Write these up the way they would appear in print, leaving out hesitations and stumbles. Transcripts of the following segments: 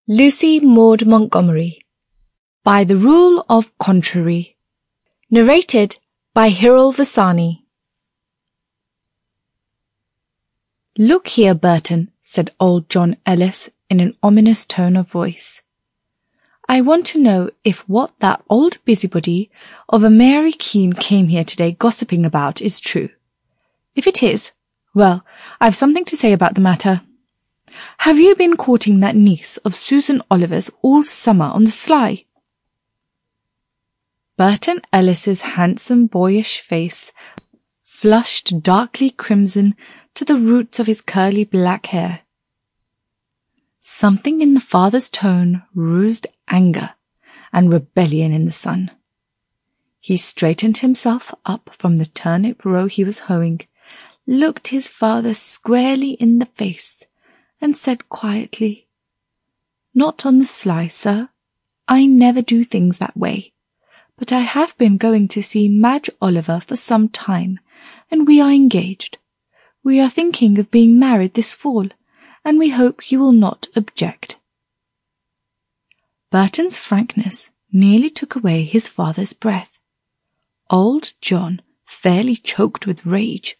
Lucy Maud Montgomery. By the Rule of Contrary. Narrated by Hyrule Vasani. "Look here, Burton," said old John Ellis in an ominous tone of voice. "I want to know if what that old busybody of a Mary Keene came here today gossiping about is true. If it is, well, I've something to say about the matter. Have you been courting that niece of Susan Oliver's all summer on the sly?" Burton Ellis's handsome boyish face flushed darkly crimson to the roots of his curly black hair. Something in the father's tone roused anger and rebellion in the son. He straightened himself up from the turnip row he was hoeing, looked his father squarely in the face, and said quietly, "Not on the sly, sir. I never do things that way. But I have been going to see Madge Oliver for some time, and we are engaged. We are thinking of being married this fall, and we hope you will not object." Burton's frankness nearly took away his father's breath. Old John fairly choked with rage.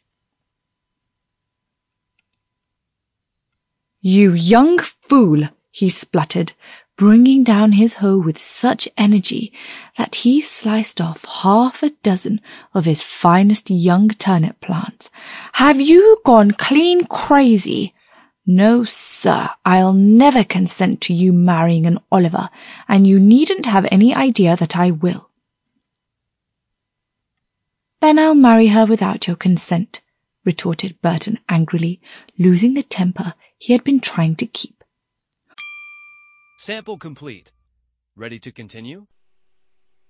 "You young fool," he spluttered, bringing down his hoe with such energy that he sliced off half a dozen of his finest young turnip plants. "Have you gone clean crazy? No, sir, I'll never consent to you marrying an Oliver, and you needn't have any idea that I will." "Then I'll marry her without your consent," retorted Burton angrily, losing the temper he had been trying to keep. Sample complete. Ready to continue?